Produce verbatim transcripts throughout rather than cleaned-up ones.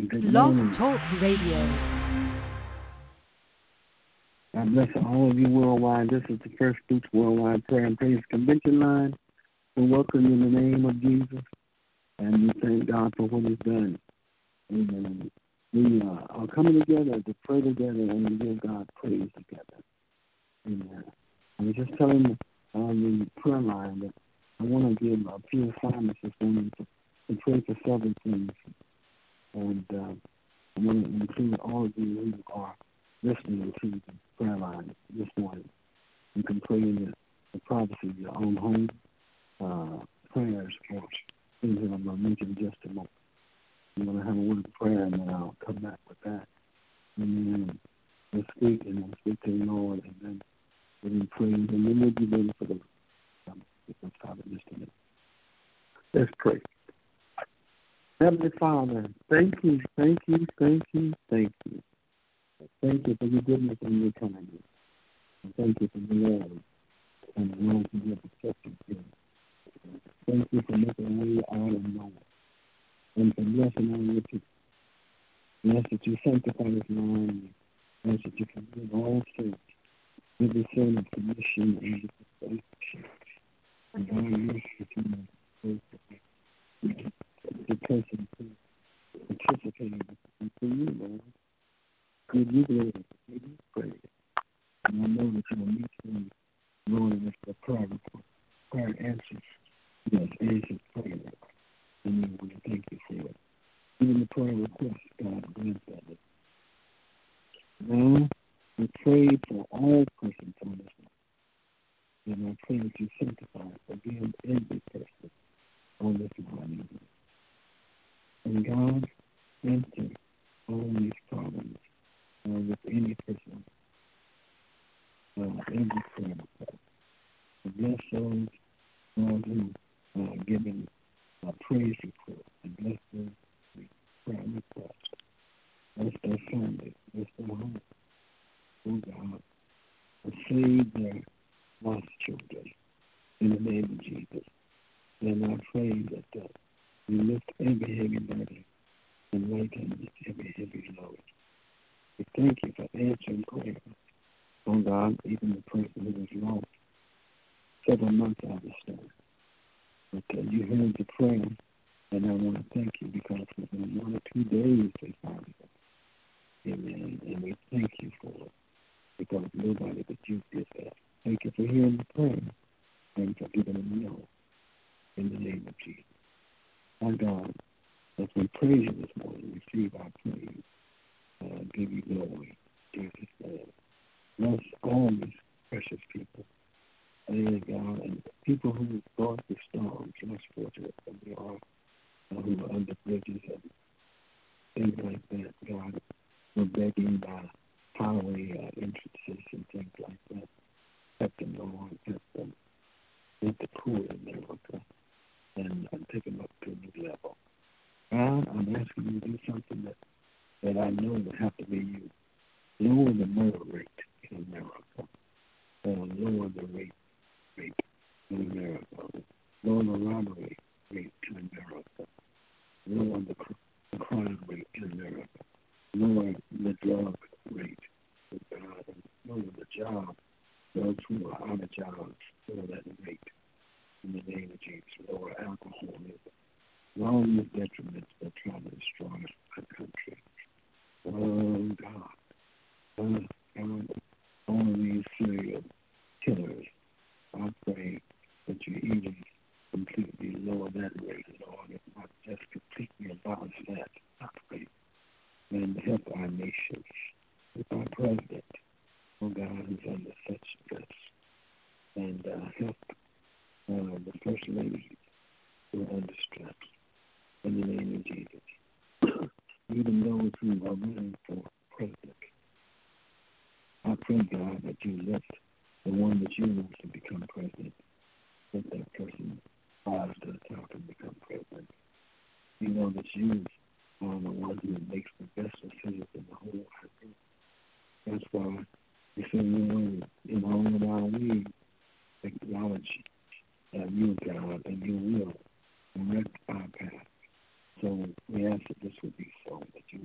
Good Blog morning. Talk Radio. God bless all of you worldwide. This is the First Fruits Worldwide Prayer and Praise Convention line. We welcome you in the name of Jesus, and we thank God for what He's done. Amen. We uh, are coming together to pray together and to give God praise together. Amen. I was just telling on the prayer line that I want to give a few assignments this morning to, to pray for several things. And uh, I want to include all of you who are listening to the prayer line this morning. You can pray in the, the privacy of your own home, uh, prayers for things that I'm going to mention in just a moment. I'm going to have a word of prayer, and then I'll come back with that. And then we'll speak, and we'll speak to the Lord, and then we'll pray, and then we'll be ready for the um, time in just a minute. Let's pray. Heavenly Father, thank you, thank you, thank you, thank you. Thank you for your goodness and your kindness. And thank you for the love and the love you have accepted here. Thank you for making a way out of nowhere. And for blessing all your people. Bless that you sanctify this line. Bless that you forgive all sins. Give the sin of commission and justification. And God, bless that you may pray the person who participated in you, Lord. Give you glory, give you praise. And I know that you will meet me, Lord, with the prayer report, prayer answers. Yes, answers prayer. And we will thank you for it. Even the prayer request, God, grant that. Now, we pray for all persons on this line. And I pray that you sanctify, forgive every person on this line. And God, answer all these problems uh, with any person, uh, every prayer request. Bless those Lord, who are uh, giving a praise report, and bless those with prayer requests. Bless their families, bless their homes. Oh God, save their lost children in the name of Jesus. And I pray that uh, we lift every heavy burden and lighten every heavy load. We thank you for answering prayer. Oh God, even the person who was lost several months out of the storm. But uh, you heard the prayer, and I want to thank you because within one or two days they found it. Amen. And we thank you for it because nobody but you did that. Thank you for hearing the prayer and for giving them no in the name of Jesus. My God, as we praise you this morning, receive our praise, uh, give you glory, Jesus' name. Bless all these precious people. Amen, God, and people who brought the storms, less fortunate than we are, uh, who are under bridges and things like that, God. We're begging by highway uh, entrances and things like that. Help them, Lord, help them. Let the poor in America and, and take them up to a new level. God, I'm asking you to do something that, that I know would have to be you. Lower the murder rate in America. Or lower the rate rate in America. Lower the robbery rate in America. Lower the, cr- the crime rate in America. Lower the drug rate in God. And lower the job. Those who are out of jobs, lower that rate in the name of Jesus. Lower alcoholism. All these detriments that try to destroy our country. Oh, God. Oh, God. All of these serial killers, I pray that you even completely lower that rate, Lord, if not just completely abolish that. I pray. And help our nation. Help our president, oh God, who's under such stress. And uh, help uh, the First Lady who are under stress. In the name of Jesus. Even those who are running for president. I pray, God, that you let the one that you want to become president, let that person rise to the top and become president. We know that you are the one who makes the best decisions in the whole world. That's why we say, you know, in all of our ways, acknowledge uh, you, God, and you will direct our path. So we ask that this would be so, that you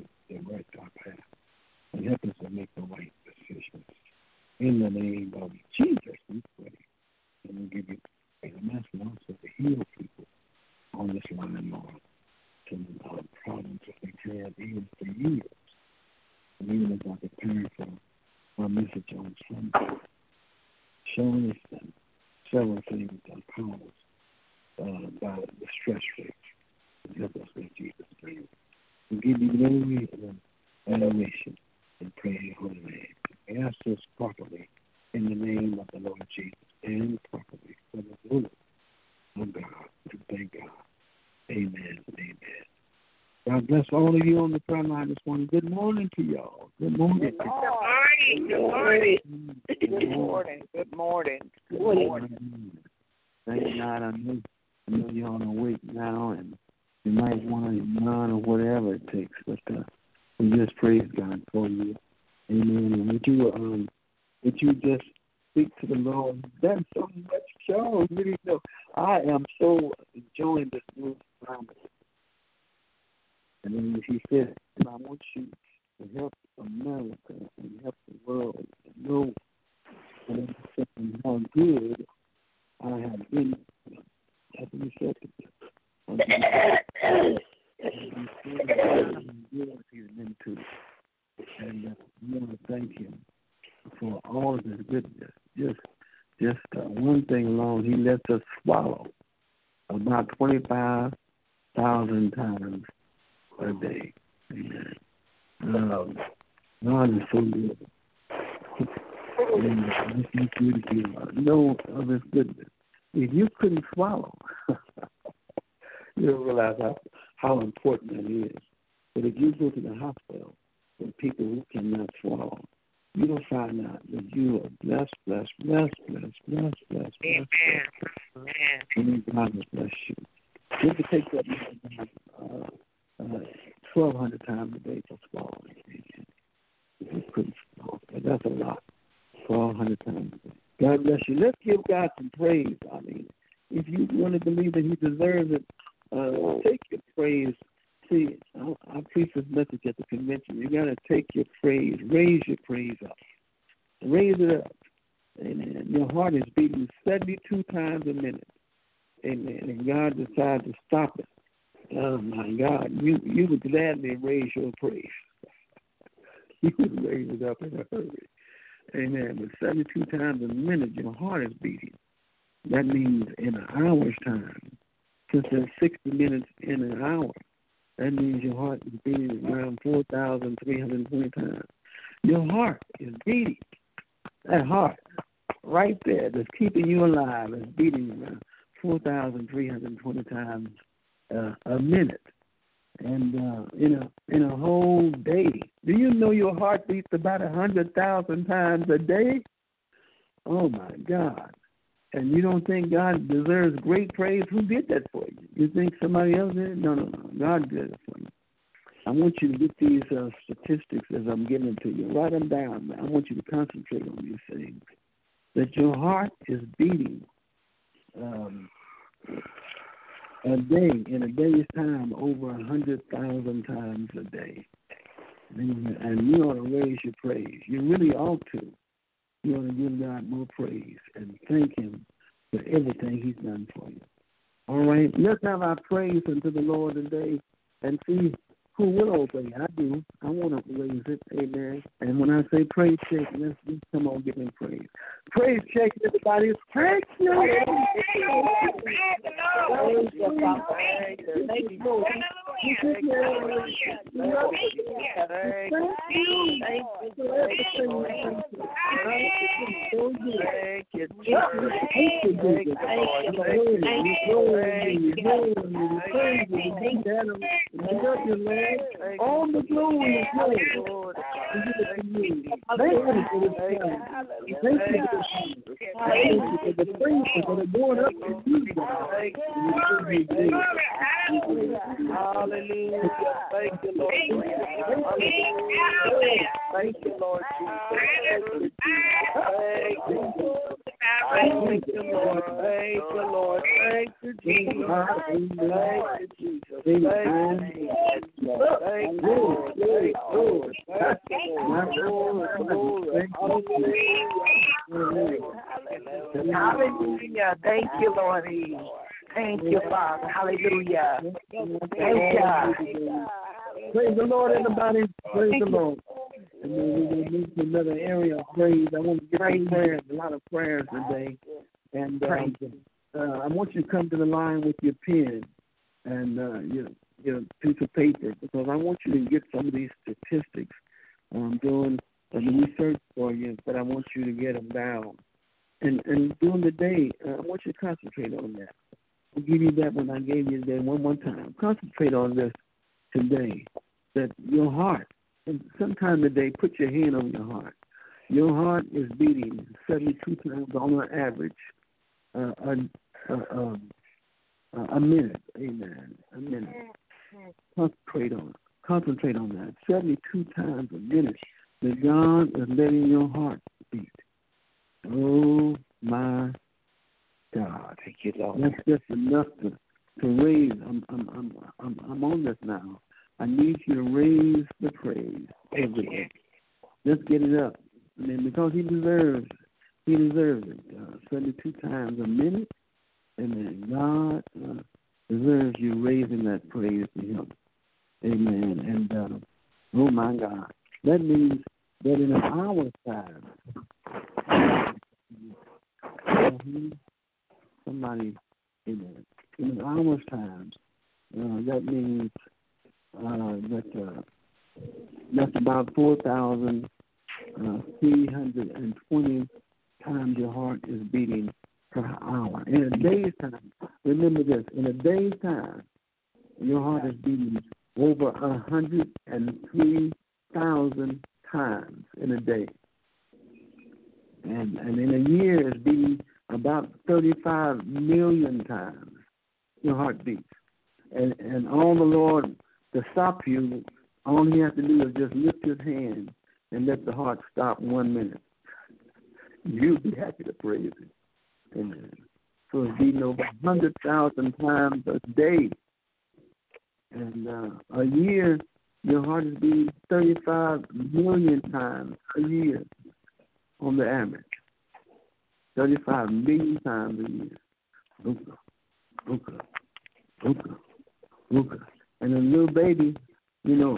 In the name of Jesus, we pray. And we give you praise. I'm asking also to heal people on this line, Lord. Some uh, problems that they've had even for years. And even as I prepare for my message on Sunday, showing us that several things are caused uh, by the stress rate. Help us in Jesus' name. We give you glory and adoration and praise your holy name. We ask this properly in the name of the Lord Jesus and properly for the glory of God. And thank God. Amen. Amen. God bless all of you on the prayer line this morning. Good morning to y'all. Good morning. Good morning. Good morning. Good morning. Good morning. Good morning. Thank God. I know, I know you're on a week now, and you might want to run or whatever it takes, but uh, we just praise God for you. Amen. And would you, um, would you just speak to the Lord? That's so much show. Really, know. I am so enjoying this new promise. And then he said, I want you to help America and help the world to know and understand how good I have been. That's what he said to me. He's been to. And uh, I want to thank him for all of his goodness. Just, just uh, one thing alone, he lets us swallow about twenty-five thousand times a day. Amen. Um, God is so good. And I just want you to know of his goodness. If you couldn't swallow, you don't realize how, how important that is. But if you go to the hospital with people who cannot swallow, you will find out that you are blessed, blessed, blessed, blessed, blessed, blessed, blessed. Amen. And God will bless you. You have to take that uh, uh, twelve hundred times a day for swallowing. If you couldn't swallow, that's a lot. twelve hundred times a day. God bless you. Let's give God some praise. I mean, if you want to believe that he deserves it, uh, take your praise. See, I, I preach this message at the convention. You got to take your praise, raise your praise up. Raise it up. Amen. Your heart is beating seventy-two times a minute. Amen. And God decides to stop it. Oh, my God. You you would gladly raise your praise. You would raise it up in a hurry. Amen. But seventy-two times a minute, your heart is beating. That means in an hour's time. Since there's sixty minutes in an hour, that means your heart is beating around four thousand three hundred twenty times. Your heart is beating. That heart right there that's keeping you alive is beating around four thousand three hundred twenty times uh, a minute. And uh, in a in a whole day. Do you know your heart beats about one hundred thousand times a day? Oh, my God. And you don't think God deserves great praise? Who did that for you? You think somebody else did it? No, no, no. God did it for you. I want you to get these uh, statistics as I'm giving them to you. Write them down. I want you to concentrate on these things. That your heart is beating um, a day, in a day's time, over one hundred thousand times a day. And you ought to raise your praise. You really ought to. You ought to give God more praise and thank him for everything he's done for you. All right, let's have our praise unto the Lord today and see who will obey. I do. I want to raise it. Amen. And when I say praise check, let's just come on, give him praise. Praise check, everybody. Praise you. Praise you. Thank you. All the glory is yours, Lord. Thank you for this time. Thank you for the praises that are going up to you, God. Hallelujah. Thank you, Lord. Thank you, Lord Jesus. Thank you. Thank you, Lord. Thank you, Lord. Thank you, Jesus. Thank you, Jesus. Thank you, Lord. Thank you, Lord. Thank you, Lord. Thank you, Lord. Hallelujah. Hallelujah. Thank you, Lord. Thank you, Father. Hallelujah. Thank you. Praise the Lord, everybody. Praise the Lord. And then we're going to move to another area of praise. I want to get some prayers, a lot of prayers today. And um, uh, I want you to come to the line with your pen and uh, your, your piece of paper, because I want you to get some of these statistics. I'm doing the research for you, but I want you to get them down. And, and during the day, uh, I want you to concentrate on that. I'll give you that when I gave you that one more time. Concentrate on this today, that your heart, and sometime today, put your hand on your heart. Your heart is beating seventy-two times on an average uh, a, a, a, a minute. Amen. A minute. Concentrate on it. Concentrate on that. seventy-two times a minute that God is letting your heart beat. Oh, my God. Thank you, Lord. That's just enough to, to raise. I'm, I'm, I'm, I'm, I'm on this now. I need you to raise the praise every day. Just get it up. I mean, because he deserves, he deserves it. Uh, seventy-two times a minute. Amen. God uh, deserves you raising that praise to him. Amen. And, uh, oh, my God. That means that in an hour's time, somebody, amen, in an hour's time, uh, that means uh, that uh, that's about four thousand three hundred twenty times your heart is beating per hour. In a day's time, remember this, in a day's time, your heart is beating over one hundred three thousand times in a day. And, and in a year, it's beating about thirty-five million times your heart beats. And, and all the Lord to stop you, all he has to do is just lift his hand and let the heart stop one minute. You'll be happy to praise him. Amen. So it's beating over one hundred thousand times a day. And uh, a year, your heart is beating thirty-five million times a year on the average. thirty-five million times a year. Luka, Luka, Luka, Luka. And a little baby, you know,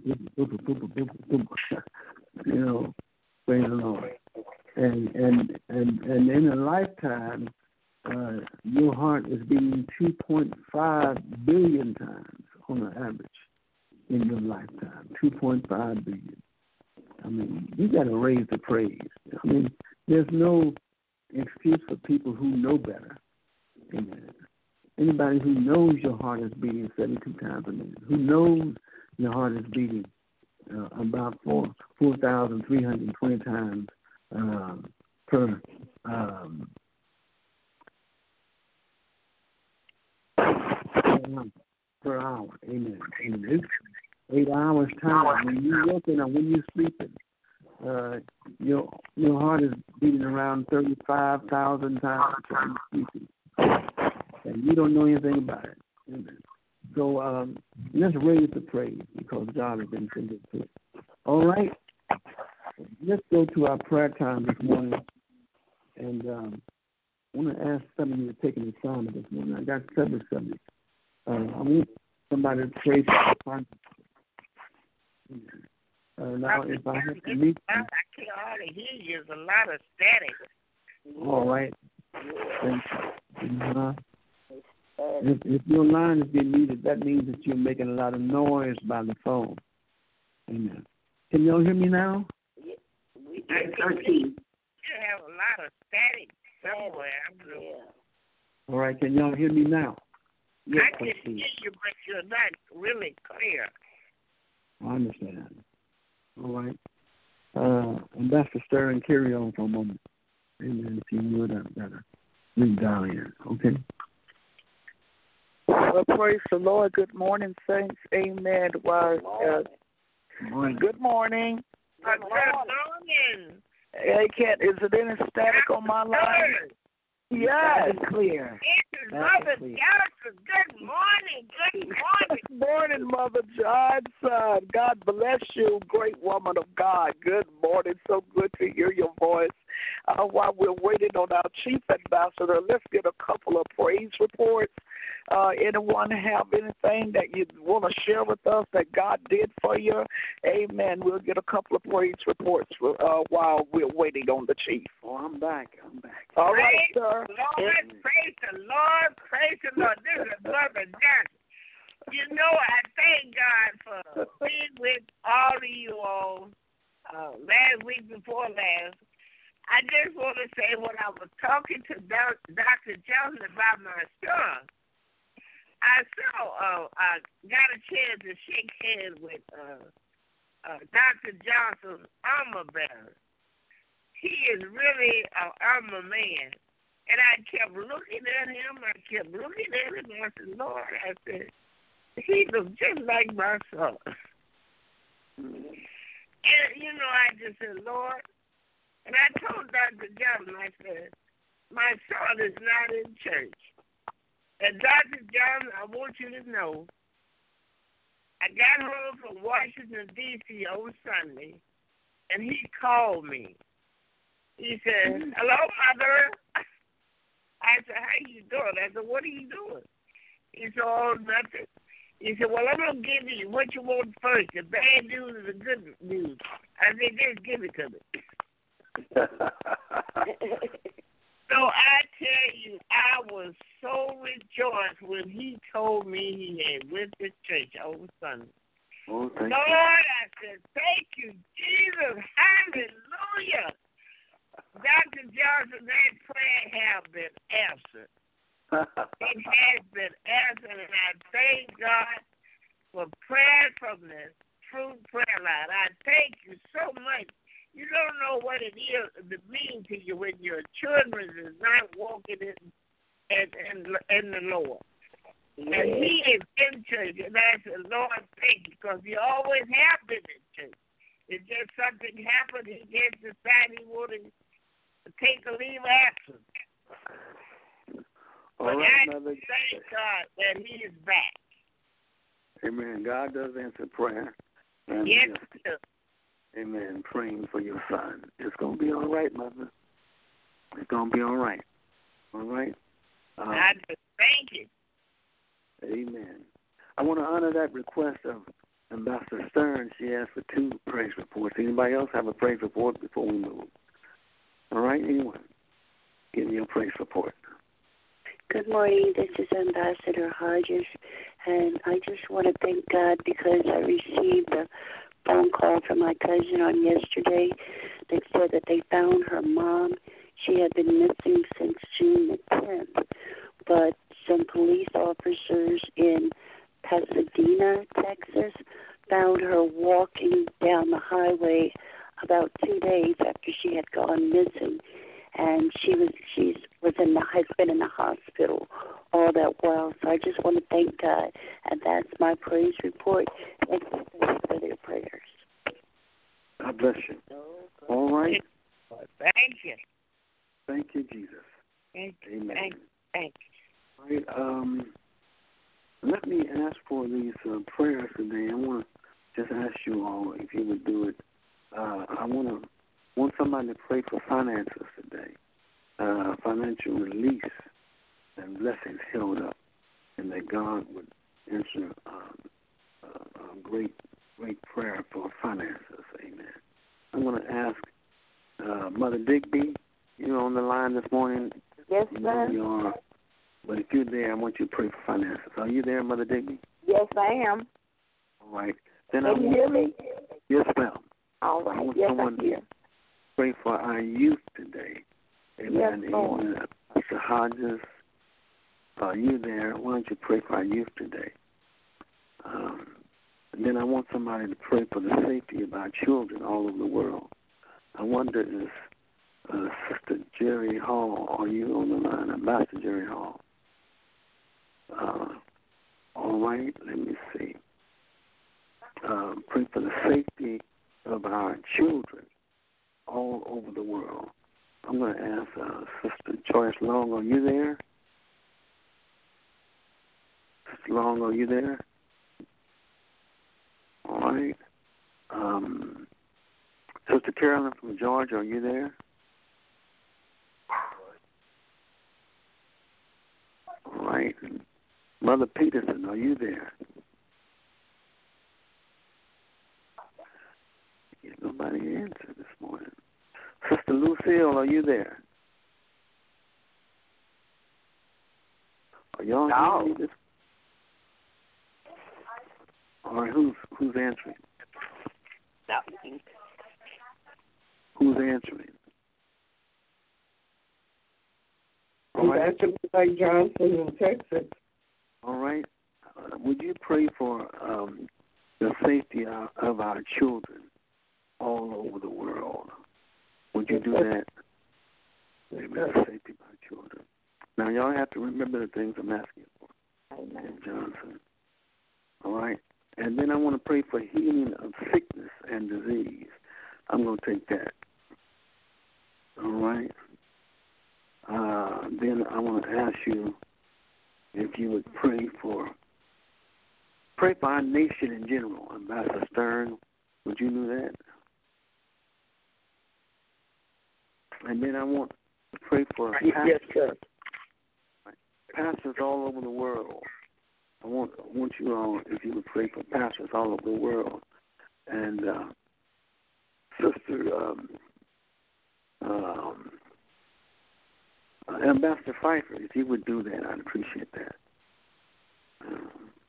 you know, praise the Lord. And and and, and in a lifetime, uh, your heart is beating two point five billion times on the average in your lifetime. two point five billion. I mean, you got to raise the praise. I mean, there's no excuse for people who know better. Amen. Anybody who knows your heart is beating seventy-two times a minute, who knows your heart is beating uh, about four four thousand three hundred twenty times um, per um, per hour. Amen. Amen. Eight hours time when you're working or when you're sleeping. Uh, your your heart is beating around thirty-five thousand times when you're sleeping. And you don't know anything about it. Amen. So um, let's raise the praise because God has been so good to it. All right. Let's go to our prayer time this morning. And um, I want to ask some of you to take an assignment this morning. I got several subjects. Uh, I want somebody to pray for the conference. Uh, now, if I have to meet you, I can't hardly hear you. There's a lot of static. All right. Thank you. Uh, if, if your line is being muted, that means that you're making a lot of noise by the phone. Amen. Can y'all hear me now? Yeah, we I can hear you. You have a lot of static somewhere. Yeah. All right. Can y'all hear me now? Yes, I can hear you, but you're not really clear. I understand. All right. Uh, Ambassador Sterling, carry on for a moment. Amen. If you would, I've got to read down here. Okay. Well, praise the Lord. Good morning, saints. Amen. Well, uh, good morning. Good morning. Good morning. Hey, Kat, is it any static on my line? Yes. That is clear. This is Mother Johnson. Good morning. Good morning. Good morning, Mother Johnson. God bless you, great woman of God. Good morning. So good to hear your voice. Uh, while we're waiting on our chief ambassador, let's get a couple of praise reports. Uh, anyone have anything that you want to share with us that God did for you? Amen. We'll get a couple of praise reports for, uh, while we're waiting on the chief. Oh, I'm back. I'm back. All praise right, sir. The Lord, praise the Lord. Praise the Lord. This is Mother Johnson. You know, I thank God for being with all of you all uh, last week before last. I just want to say when I was talking to Doctor Johnson about my son, I saw, uh, I got a chance to shake hands with uh, uh, Doctor Johnson's armor bearer. He is really an armor man. And I kept looking at him. I kept looking at him. And I said, Lord, I said, he looks just like my son. And, you know, I just said, Lord, and I told Doctor Johnson, I said, my son is not in church. And Doctor Johnson, I want you to know, I got home from Washington, D C on Sunday, and he called me. He said, hello, Mother. I said, how you doing? I said, what are you doing? He said, oh, nothing. He said, well, I'm going to give you what you want first, the bad news or the good news. I said, just give it to me. So I tell you, I was so rejoiced when he told me he had went to church over Sunday. Oh, thank Lord, you. I said, thank you, Jesus. Hallelujah. Doctor Johnson, that prayer has been answered. It has been answered, and I thank God for prayers from the Truth Prayer Line. I thank you so much. You don't know what it is to mean to you when your children is not walking in in, in, in the Lord. Yes. And he is in church, and I said, Lord, thank you, because he always have been in church. It's just something happened, he just decided he wanted to take a leave of absence. All but right, I Mother. thank God that he is back. Amen. God does answer prayer. And yes, just, amen. Praying for your son. It's going to be all right, Mother. It's going to be all right. All right? Um, I just thank you. Amen. I want to honor that request of Ambassador Stern. She asked for two praise reports. Anybody else have a praise report before we move? All right, anyone? Give me your praise report. Good morning. This is Ambassador Hodges, and I just want to thank God because I received a phone call from my cousin on yesterday that said that they found her mom. She had been missing since June the tenth, but some police officers in Pasadena, Texas, found her walking down the highway about two days after she had gone missing, and she was she's was in the has been in the hospital all that while. So I just want to thank God, and that's my praise report. Thank you for their prayers. God bless you. All right. Thank you. Thank you, Jesus. Thank you. Amen. Thank you. Thank you. All right. Um, let me ask for these uh, prayers today. I want to just ask you all if you would do it. Uh, I want to want somebody to pray for finances today, uh, financial release and blessings held up, and that God would answer um, uh, a great, great prayer for finances. Amen. I want to ask uh, Mother Digby. You're on the line this morning. Yes, you know sir. you are. But if you're there, I want you to pray for finances. Are you there, Mother Digby? Yes, I am. All right. Then Can I you want, hear me? Yes, ma'am. All I right. want Yes, someone I hear. to pray for our youth today. Amen. Yes, Lord. Amen. Mister Hodges, are you there? Why don't you pray for our youth today? Um, and then I want somebody to pray for the safety of our children all over the world. I wonder if uh, Sister Jerry Hall, are you on the line? Ambassador Jerry Hall. Uh, all right, let me see. Uh, pray for the safety of our children all over the world. I'm going to ask uh, Sister Joyce Long, are you there? Sister Long, are you there? All right. Um, Sister Carolyn from Georgia, are you there? All right. Mother Peterson, are you there? Get nobody answer this morning. Sister Lucille, are you there? Are y'all No. hearing me this? All right, who's who's answering? No. Who's answering? All right. That's like Johnson in Texas. All right. Uh, would you pray for um, the safety of, of our children all over the world? Would you do that? Amen. The safety of our children. Now, y'all have to remember the things I'm asking for. Amen. Johnson. All right. And then I want to pray for healing of sickness and disease. I'm going to take that. All right. Uh, then I want to ask you if you would pray for pray for our nation in general. Ambassador Stern, would you do that? And then I want to pray for Yes, sir. pastors all over the world. I want I want you all, if you would pray for pastors all over the world. And uh, Sister um, um, uh, Ambassador Pfeiffer, if you would do that, I'd appreciate that. Um,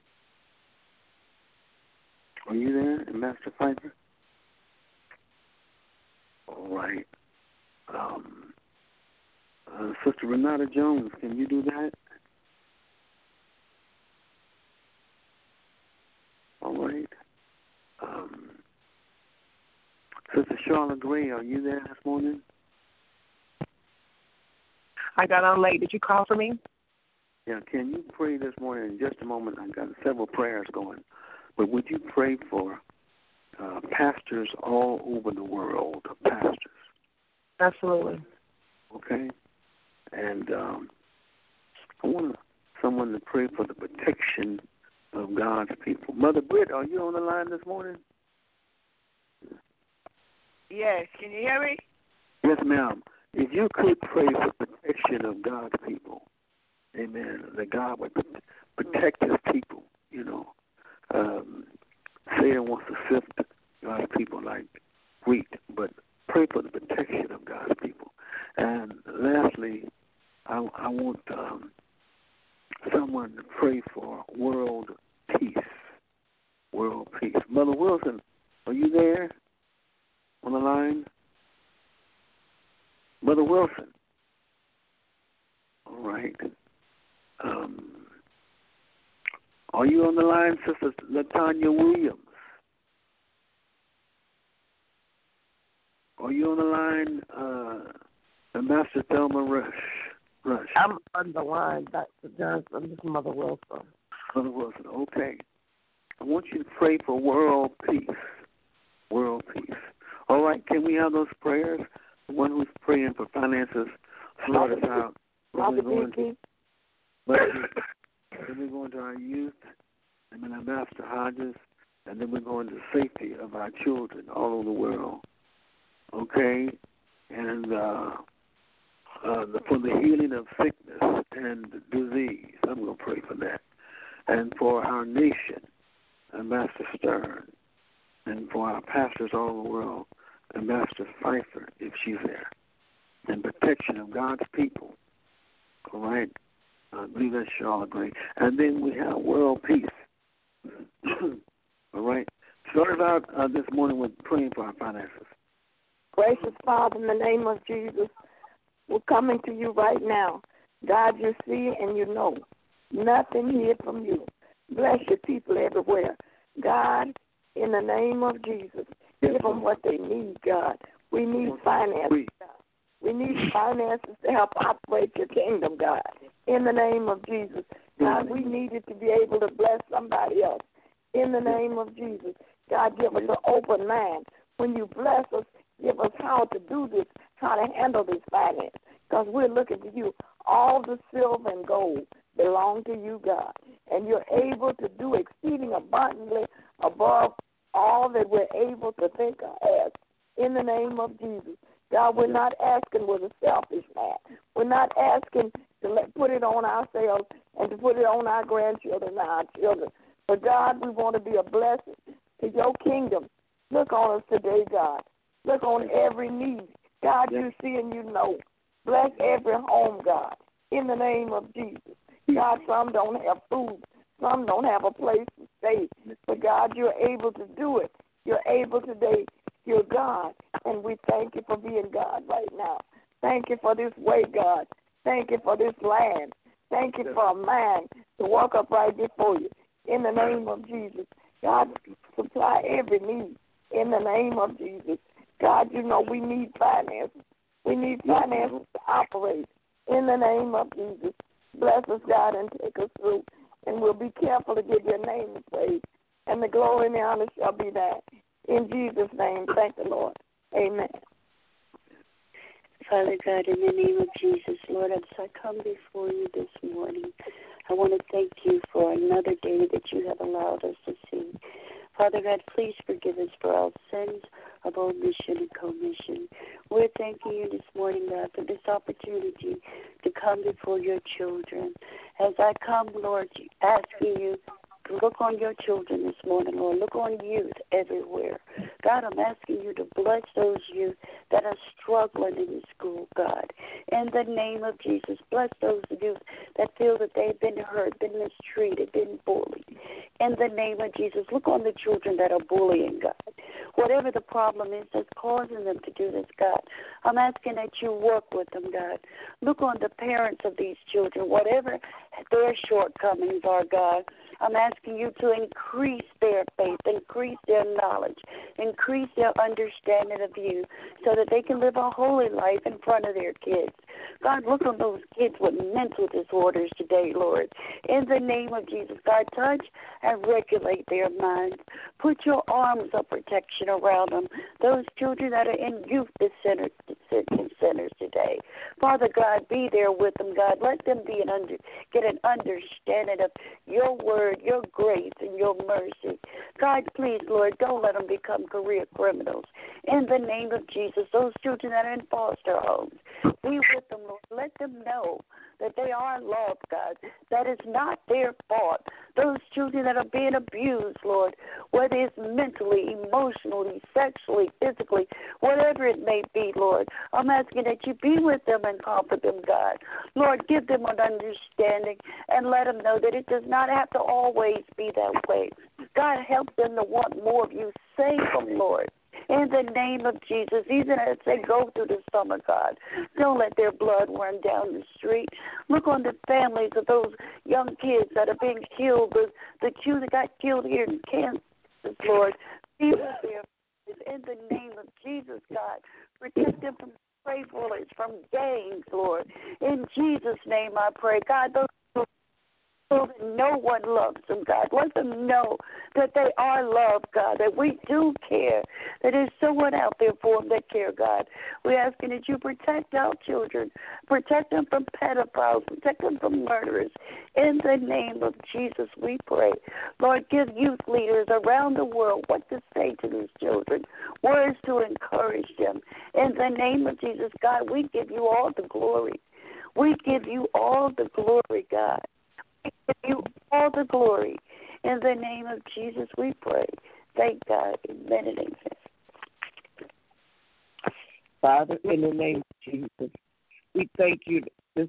are you there, Ambassador Pfeiffer? All right. Um, uh, Sister Renata Jones, can you do that? All right. Um, Sister Charlotte Gray, are you there this morning? I got on late. Did you call for me? Yeah, can you pray this morning? In just a moment, I've got several prayers going. But would you pray for uh, pastors all over the world, pastors? Absolutely. Okay? And um, I want someone to pray for the protection of God's people. Mother Britt, are you on the line this morning? Yes, can you hear me? Yes, ma'am. If you could pray for protection of God's people, amen, that God would protect his people, you know. Um, Satan wants to sift God's people like wheat, but pray for the protection of God's people. And lastly, I, I want um, someone to pray for world peace. World peace. Mother Wilson, are you there on the line? Mother Wilson. All right. Um, are you on the line, Sister Latanya Williams? Are you on the line, uh, Ambassador Thelma Rush? Rush? I'm on the line, Doctor Johnson. This is Mother Wilson. Mother Wilson, okay. I want you to pray for world peace. World peace. All right, can we have those prayers? The one who's praying for finances, sort us out. Then we're going to our youth, and then Ambassador Hodges, and then we're going to safety of our children all over the world. Okay? And uh, uh, the, for the healing of sickness and disease, I'm going to pray for that. And for our nation, Ambassador Stern. And for our pastors all over the world, Ambassador Pfeiffer, if she's there. And protection of God's people. All right? I believe that's Charlotte Gray. And then we have world peace. All right? Start us out uh, this morning with praying for our finances. Gracious Father, in the name of Jesus, we're coming to you right now. God, you see and you know. Nothing hid from you. Bless your people everywhere. God, in the name of Jesus, yes, give them what they need, God. We need finances, God. We need finances to help operate your kingdom, God. In the name of Jesus. God, we need it to be able to bless somebody else. In the name of Jesus. God, give us an open mind. When you bless us, give us how to do this try to handle this finance, because we're looking to you. All the silver and gold belong to you, God, and you're able to do exceeding abundantly above all that we're able to think or ask. In the name of Jesus. God, we're not asking with a selfish man. We're not asking to let, put it on ourselves and to put it on our grandchildren and our children. But, God, we want to be a blessing to your kingdom. Look on us today, God. Look on every need. God, you see and you know. Bless every home, God, in the name of Jesus. God, some don't have food. Some don't have a place to stay. But, God, you're able to do it. You're able today. You're God, and we thank you for being God right now. Thank you for this way, God. Thank you for this land. Thank you for a man to walk up right before you. In the name of Jesus, God, supply every need. In the name of Jesus, God, you know we need finances. We need finances to operate. In the name of Jesus, bless us, God, and take us through. And we'll be careful to give your name the praise. And the glory and the honor shall be that. In Jesus' name, thank the Lord. Amen. Father God, in the name of Jesus, Lord, as I come before you this morning, I want to thank you for another day that you have allowed us to see. Father God, please forgive us for our sins of omission and commission. We're thanking you this morning, God, for this opportunity to come before your children. As I come, Lord, asking you, look on your children this morning, Lord. Look on youth everywhere. God, I'm asking you to bless those youth that are struggling in the school, God. In the name of Jesus, bless those youth that feel that they've been hurt, been mistreated, been bullied. In the name of Jesus, look on the children that are bullying, God. Whatever the problem is that's causing them to do this, God, I'm asking that you work with them, God. Look on the parents of these children, whatever their shortcomings are, God. I'm asking you to increase their faith, increase their knowledge, increase their understanding of you so that they can live a holy life in front of their kids. God, look on those kids with mental disorders today, Lord. In the name of Jesus, God, touch and regulate their minds. Put your arms of protection around them. Those children that are in youth centers, centers today. Father God, be there with them, God. Let them be an under, get an understanding of your word, your grace, and your mercy. God, please, Lord, don't let them become career criminals. In the name of Jesus, those children that are in foster homes, be with them, Lord. Let them know that they are loved, God. That is not their fault. Those children that are being abused, Lord, whether it's mentally, emotionally, sexually, physically, whatever it may be, Lord, I'm asking that you be with them and comfort them, God. Lord, give them an understanding and let them know that it does not have to always be that way. God, help them to want more of you. Save them, Lord. In the name of Jesus, even as they go through the summer, God, don't let their blood run down the street. Look on the families of those young kids that are being killed, the, the two that got killed here in Kansas, Lord. Be with their in the name of Jesus, God. Protect them from stray bullets, from gangs, Lord. In Jesus' name I pray. God, those so that no one loves them, God. Let them know that they are loved, God, that we do care, that there's someone out there for them that care, God. We're asking that you protect our children, protect them from pedophiles, protect them from murderers. In the name of Jesus, we pray. Lord, give youth leaders around the world what to say to these children, words to encourage them. In the name of Jesus, God, we give you all the glory. We give you all the glory, God. Give you all the glory. In the name of Jesus, we pray. Thank God. Amen and amen. Father, in the name of Jesus, we thank you this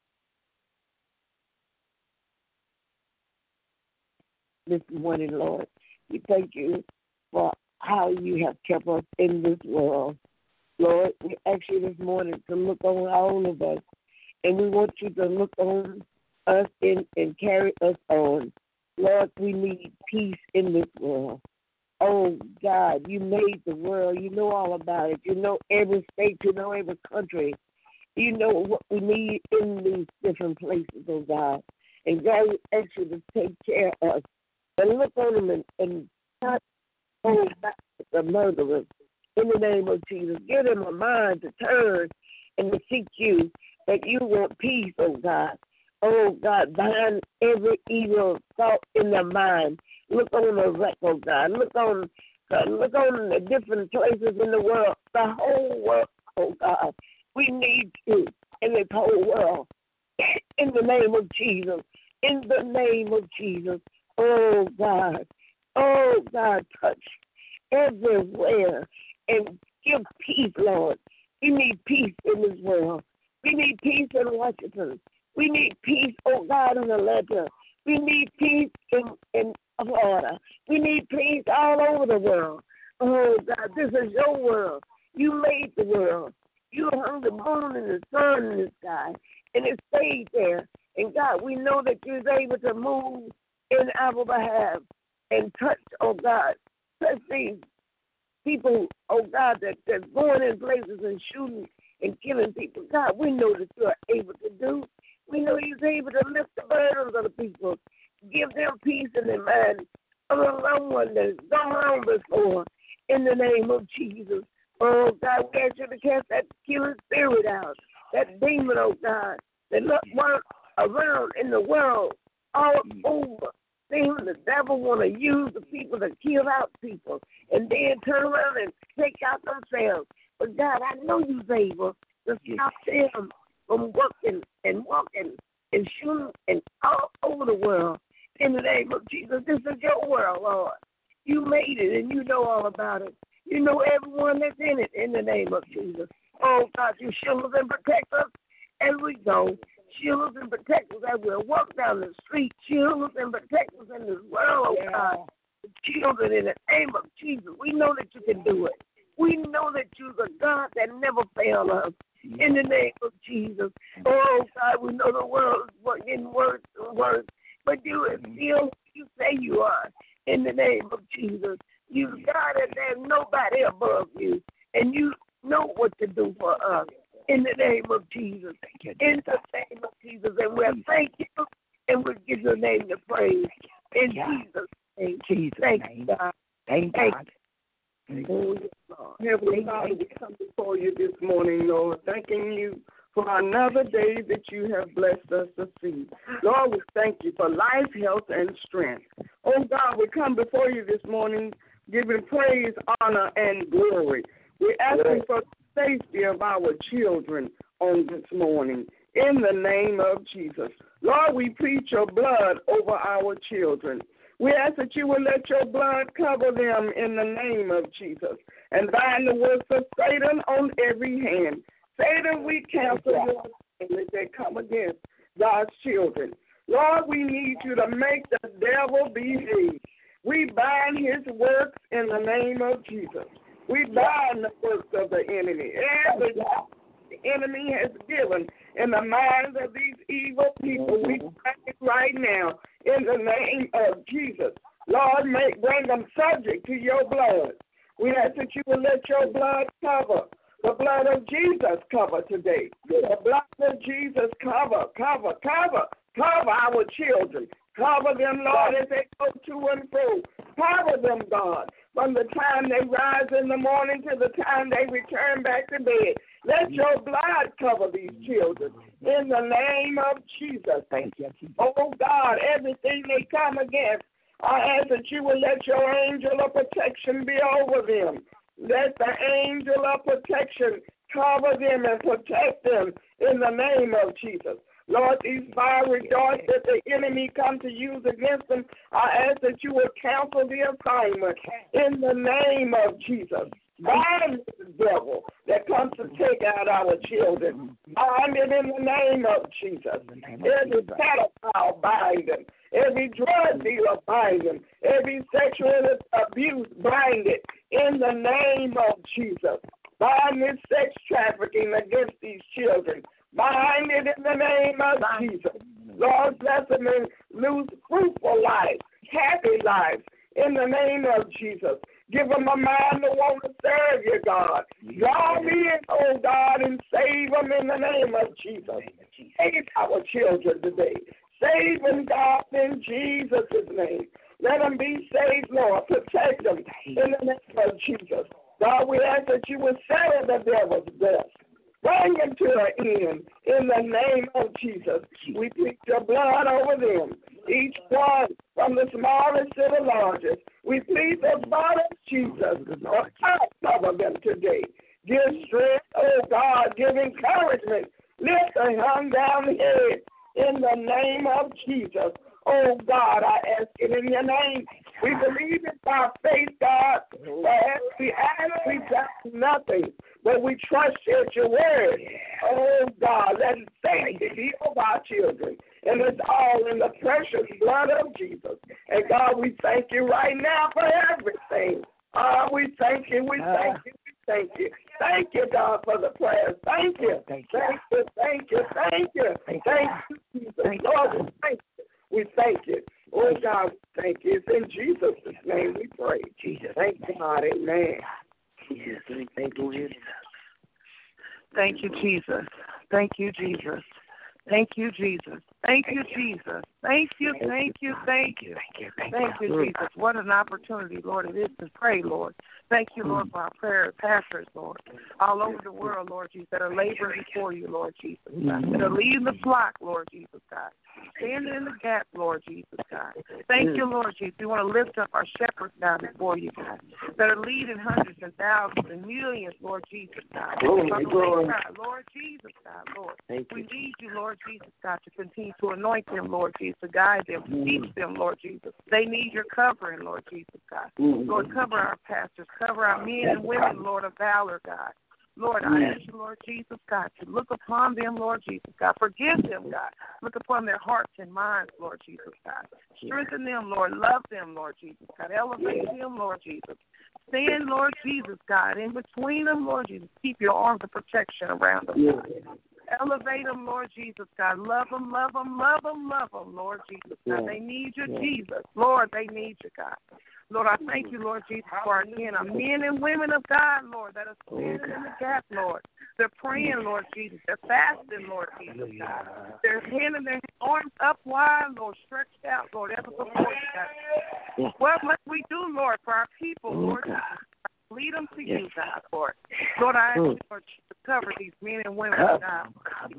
this morning, Lord. We thank you for how you have kept us in this world. Lord, we ask you this morning to look on all of us, and we want you to look on us in, and carry us on. Lord, we need peace in this world. Oh, God, you made the world. You know all about it. You know every state. You know every country. You know what we need in these different places, oh, God. And, God, we ask you to take care of us and look on them and, and not hold back the murderers in the name of Jesus. Give them a mind to turn and to seek you, that you want peace, oh God. Oh God, bind every evil thought in their mind. Look on the wreck, oh God. Look on, God, look on the different places in the world, the whole world, oh God. We need you in this whole world. In the name of Jesus. In the name of Jesus. Oh God. Oh God, touch everywhere and give peace, Lord. We need peace in this world. We need peace in Washington. We need peace, oh God, in Atlanta. We need peace in, in Florida. We need peace all over the world. Oh God, this is your world. You made the world. You hung the moon and the sun in the sky, and it stayed there. And God, we know that you're able to move in our behalf and touch, oh God, touch these people, oh God, that, that's going in places and shooting and killing people. God, we know that you are able to do. We know you're able to lift the burdens of the people, give them peace in their mind of the loved one that has gone on before, in the name of Jesus. Oh, God, we ask you to cast that killing spirit out, that demon, oh, God, that look around in the world, all over. Seeing the devil want to use the people to kill out people and then turn around and take out themselves. But, God, I know you're able to stop them from working and walking and shooting and all over the world. In the name of Jesus, this is your world, Lord. You made it, and you know all about it. You know everyone that's in it, in the name of Jesus. Oh, God, you shield us and protect us as we go. Shield us and protect us as we walk down the street. Shield us and protect us in this world, oh, God. The children, in the name of Jesus, we know that you can do it. We know that you're the God that never fails us. In the name of Jesus. Oh, God, we know the world is getting worse and worse, but you are still who you say you are. In the name of Jesus. You, God, and there's nobody above you, and you know what to do for us. In the name of Jesus. In the name of Jesus. And we'll thank you, and we'll give your name the praise. In Jesus' name. Jesus' thank name. you, God. Thank Thank God. Oh, yes, Lord. Heavenly Father, we come before you this morning, Lord, thanking you for another day that you have blessed us to see. Lord, we thank you for life, health, and strength. Oh, God, we come before you this morning giving praise, honor, and glory. We're asking for the safety of our children on this morning. In the name of Jesus. Lord, we plead your blood over our children. We ask that you will let your blood cover them in the name of Jesus and bind the works of Satan on every hand. Satan, we cancel your assignments that come against God's children. Lord, we need you to make the devil behave. We bind his works in the name of Jesus. We bind the works of the enemy. Every the enemy has given in the minds of these evil people, we bind it right now in the name of Jesus. Lord, make, bring them subject to your blood. We ask that you will let your blood cover. The blood of Jesus cover today. The blood of Jesus cover, cover, cover, cover our children. Cover them, Lord, as they go to and fro. Cover them, God, from the time they rise in the morning to the time they return back to bed. Let your blood cover these children in the name of Jesus. Thank you. Oh, God, everything they come against, I ask that you will let your angel of protection be over them. Let the angel of protection cover them and protect them in the name of Jesus. Lord, these fiery darts that the enemy come to use against them, I ask that you will cancel the assignment in the name of Jesus. Bind the devil that comes to take out our children. Bind it in the name of Jesus. Every pedophile, bind them. Every drug dealer, bind them. Every sexual abuse, bind it in the name of Jesus. Bind this sex trafficking against these children. Bind it in the name of Jesus. Lord, bless them and lose fruitful lives, happy lives, in the name of Jesus. Give them a mind to want to serve you, God. Draw me in, oh God, and save them in the name of Jesus. Save our children today. Save them, God, in Jesus' name. Let them be saved, Lord. Protect them in the name of Jesus. God, we ask that you would settle the devil's dust. Bring him to an end in the name of Jesus. We plead your blood over them, each one from the smallest to the largest. We plead the blood of Jesus. Cover them today. Give strength, oh God, give encouragement. Lift the hung down head in the name of Jesus. Oh God, I ask it in your name. We believe it by faith, God. As we ask, we doubt nothing, but we trust you at your word. Oh God, let safety be of our children. And it's all in the precious blood of Jesus. And God, we thank you right now for everything. Uh, we thank you, we thank you, we thank you. Thank you, God, for the prayers. Thank you. Thank you, thank you, thank you. Thank you, Jesus. Lord, we thank you. We thank you. Oh, God, thank you. It's in Jesus' name we pray. Jesus. Thank God. Amen. Jesus. Thank you, Jesus. Thank you, Jesus. Thank you, Jesus. Thank you, Jesus. Thank you, Jesus. Thank you, thank you, thank you. Thank you, Jesus. What an opportunity, Lord, it is to pray, Lord. Thank you, Lord, for our prayer pastors, Lord, all over the world, Lord Jesus, that are laboring before you, Lord Jesus, God, that are leading the flock, Lord Jesus, God, standing in the gap, Lord Jesus, God. Thank you, Lord Jesus. We want to lift up our shepherds now before you, God, that are leading hundreds and thousands and millions, Lord Jesus, God. Glory, glory. God, Lord Jesus, God, Lord. We need you, Lord Jesus, God, to continue to anoint them, Lord Jesus, to guide them, to teach them, Lord Jesus. They need your covering, Lord Jesus, God. Lord, cover our pastors, cover our men and women, Lord, of valor, God. Lord, I ask you, Lord Jesus, God, to look upon them, Lord Jesus, God. Forgive them, God. Look upon their hearts and minds, Lord Jesus, God. Strengthen them, Lord. Love them, Lord Jesus, God. Elevate them, Lord Jesus. Stand, Lord Jesus, God, in between them, Lord Jesus. Keep your arms of protection around them, God. Elevate them, Lord Jesus, God. Love them, love them, love them, love them, Lord Jesus, God. They need you, Jesus. Lord, they need you, God. Lord, I thank you, Lord Jesus, for our men, our men and women of God, Lord, that are standing in the gap, Lord. They're praying, Lord Jesus. They're fasting, Lord Jesus, God. They're handing their arms up wide, Lord, stretched out, Lord, ever before you, God. What must we do, Lord, for our people, Lord Jesus? Lead them to you, God, Lord. Lord, I ask you, Lord, to cover these men and women, God,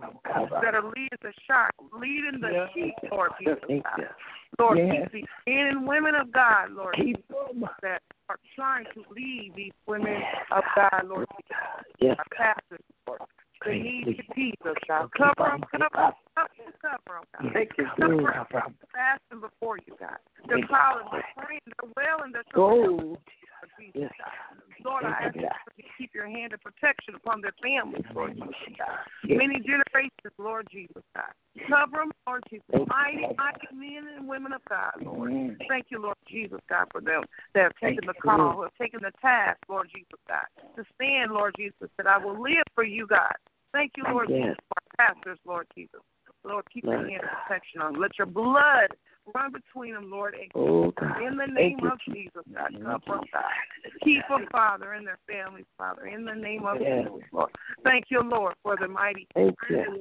that are leading the shock, leading the sheep, Lord Jesus, God. Lord, keep these men and women of God, Lord, that are trying to lead these women of God, Lord Jesus, our pastors, Lord. They need you, Jesus, God. Cover them, cover them, cover them, cover them, God. Thank you, cover them, fasting before you, God. They're calling, they're praying, they're wailing, they're so Jesus, God. Lord, I ask you to keep your hand of protection upon their families, Lord Jesus, God. Many generations, Lord Jesus, God. Cover them, Lord Jesus. Mighty, mighty men and women of God, Lord. Thank you, Lord Jesus, God, for them that have taken the call, who have taken the task, Lord Jesus, God, to stand, Lord Jesus, that I will live for you, God. Thank you, Lord Jesus, for our pastors, Lord Jesus. Lord, keep your hand of protection on them. Let your blood run between them, Lord. Oh, in the name of Jesus, God. Cover them, God. Keep them, Father, and their families, Father. In the name of yes. Jesus, Lord. Thank you, Lord, for the mighty word,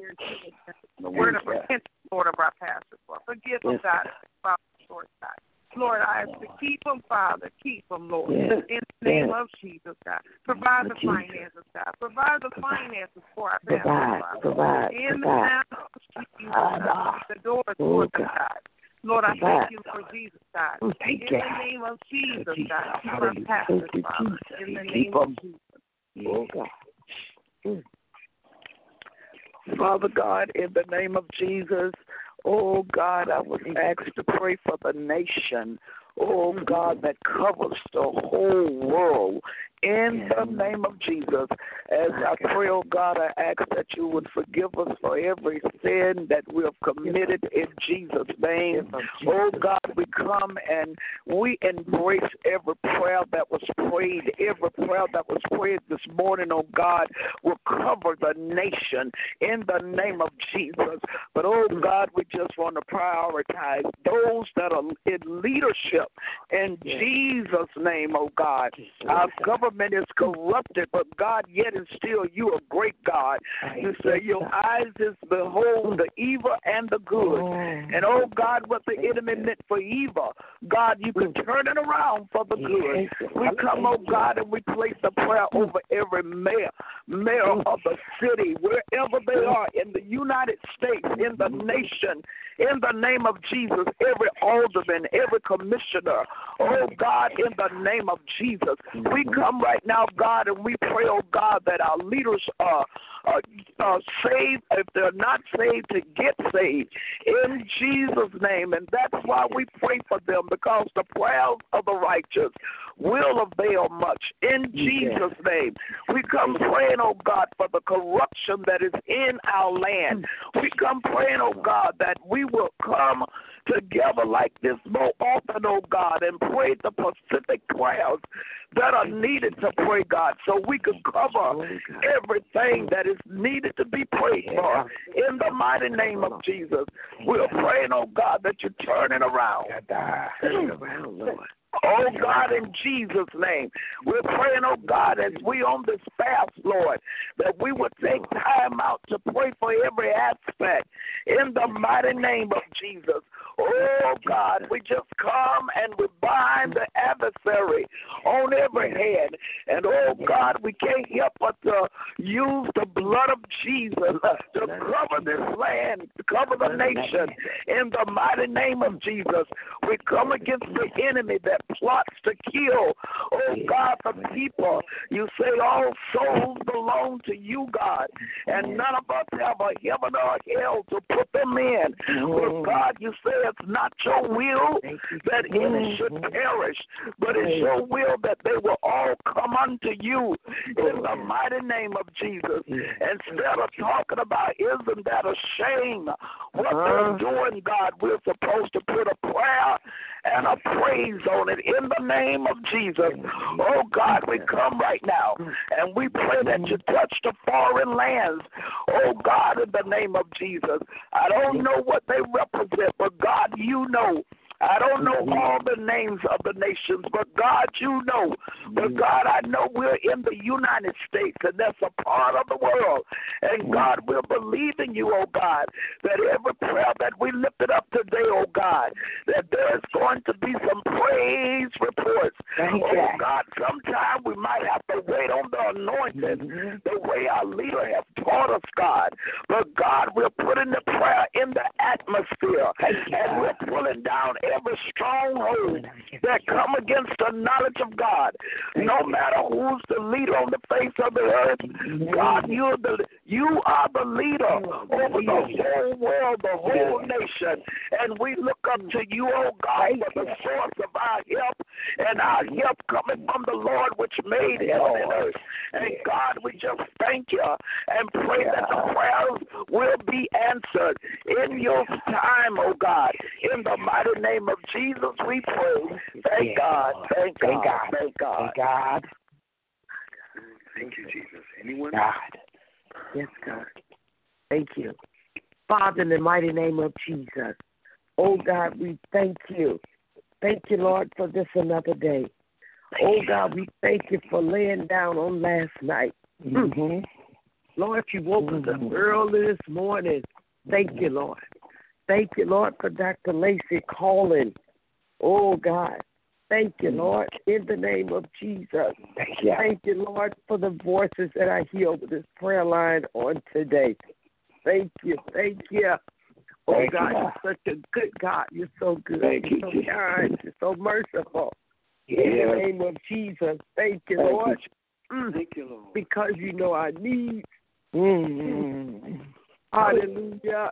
the word of repentance, Lord, of our pastors, Lord. Forgive them, God, Father, Lord, God. Lord, I ask to keep them, Father. Keep them, Lord. Yes. In the name yes. of Jesus, God. Provide the Jesus. finances, God. Provide the finances for our families, Father. Provide, in provide. the name of Jesus, God. The doors for them, God. Lord, I thank you for Jesus, God. In the name of Jesus, God. Keep our pastors, Father. In the name of Jesus. Oh, God. Father God, in the name of Jesus, oh, God, I was asked to pray for the nation, oh, God, that covers the whole world. In the name of Jesus, as I pray, oh God, I ask that you would forgive us for every sin that we have committed in Jesus' name. Oh God, we come and we embrace every prayer that was prayed, every prayer that was prayed this morning, oh God, will cover the nation in the name of Jesus. But oh God, we just want to prioritize those that are in leadership in Jesus' name, oh God. Our government government is corrupted, but God, yet and still you are great God. You say your eyes is behold the evil and the good. And oh God, what the enemy meant for evil, God, you can turn it around for the good. We come, oh God, and we place the prayer over every mayor, mayor of the city, wherever they are, in the United States, in the nation, in the name of Jesus, every alderman, every commissioner, oh God, in the name of Jesus. We come right now, God, and we pray, oh God, that our leaders are uh, uh, saved, if they're not saved, to get saved in Jesus' name. And that's why we pray for them, because the prayers of the righteous will avail much in Jesus' name. We come praying, oh God, for the corruption that is in our land. We come praying, oh God, that we will come together like this more often, oh God, and pray the specific prayers that are needed to pray, God, so we can cover everything that is needed to be prayed for in the mighty name of Jesus. We're praying, oh God, that you turn it around. Turn it around, Lord. Oh, God, in Jesus' name, we're praying, oh, God, as we on this fast, Lord, that we would take time out to pray for every aspect in the mighty name of Jesus. Oh, God, we just come and we bind the adversary on every hand. And, oh, God, we can't help but to use the blood of Jesus to cover this land, to cover the nation in the mighty name of Jesus. We come against the enemy that plots to kill, oh God, the people. You say all souls belong to you, God, and none of us have a heaven or hell to put them in. But God, you say it's not your will that any should perish, but it's your will that they will all come unto you in the mighty name of Jesus. Instead of talking about isn't that a shame what they're doing, God, we're supposed to put a prayer and a praise on it in the name of Jesus. Oh, God, we come right now, and we pray that you touch the foreign lands. Oh, God, in the name of Jesus. I don't know what they represent, but, God, you know. I don't know all the names of the nations, but God, you know. But God, I know we're in the United States, and that's a part of the world. And God, we're believing you, oh God, that every prayer that we lifted up today, oh God, that there's going to be some praise reports. Oh God, sometime we might have to wait on the anointing, the way our leader has taught us, God. But God, we're putting the prayer in the atmosphere, and we're pulling down every stronghold that come against the knowledge of God. No matter who's the leader on the face of the earth, God, you're the, you are the leader over the whole world, the whole nation. And we look up to you, oh God, for the source of our help, and our help coming from the Lord which made heaven and earth. And God, we just thank you and pray that the prayers will be answered in your time, oh God. In the mighty name of Jesus, we pray. Thank God. Thank God. Thank God. Thank God. Thank you, Jesus. Anyone? God. Yes, God. Thank you. Father, in the mighty name of Jesus. Oh, God, we thank you. Thank you, Lord, for this another day. Oh, God, we thank you for laying down on last night. Mm-hmm. Lord, you woke us up early this morning. Thank you, Lord. Thank you, Lord, for Doctor Lacey calling. Oh, God. Thank you, Lord, in the name of Jesus. Thank you. Thank you, Lord, for the voices that I hear over this prayer line on today. Thank you. Thank you. Oh, thank God, you. You're such a good God. You're so good. Thank you're so you, kind. You're so merciful. Yeah. In the name of Jesus. Thank you, thank Lord. You. Mm. Thank you, Lord. Because you know our needs. Mm-hmm. Hallelujah.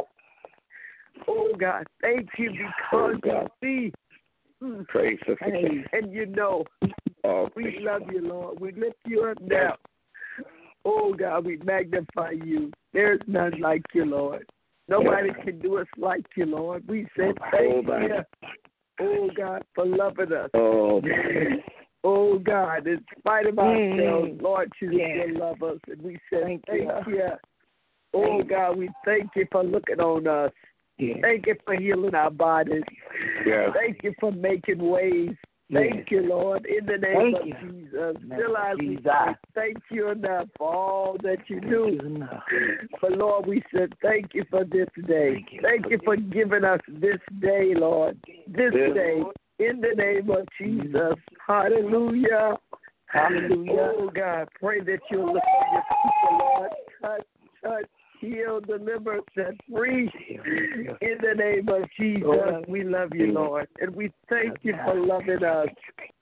Oh, God, thank you because oh, you see. Praise the and, and you know, oh, we love you, Lord. We lift you up now. Oh, God, we magnify you. There's none like you, Lord. Nobody yeah. can do us like you, Lord. We said thank oh, you. Oh, God, for loving us. Oh, man. Oh, God, in spite of ourselves, mm. Lord, you yeah. still love us. And we said thank, thank you. you. Oh, God, we thank you for looking on us. Yeah. Thank you for healing our bodies. Yeah. Thank you for making ways Thank you, Lord, in the name Thank of you. Jesus. Name Still, of I we Jesus. say thank you enough for all that you do. Thank you enough. But, Lord, we said thank you for this day. Thank you. Thank you for giving us this day, Lord, this Yes. day, in the name of Jesus. Hallelujah. Hallelujah. Oh, God, pray that you'll look at your people, Lord. Touch, touch, heal, deliver, set free. In the name of Jesus, we love you, Lord. And we thank you for loving us.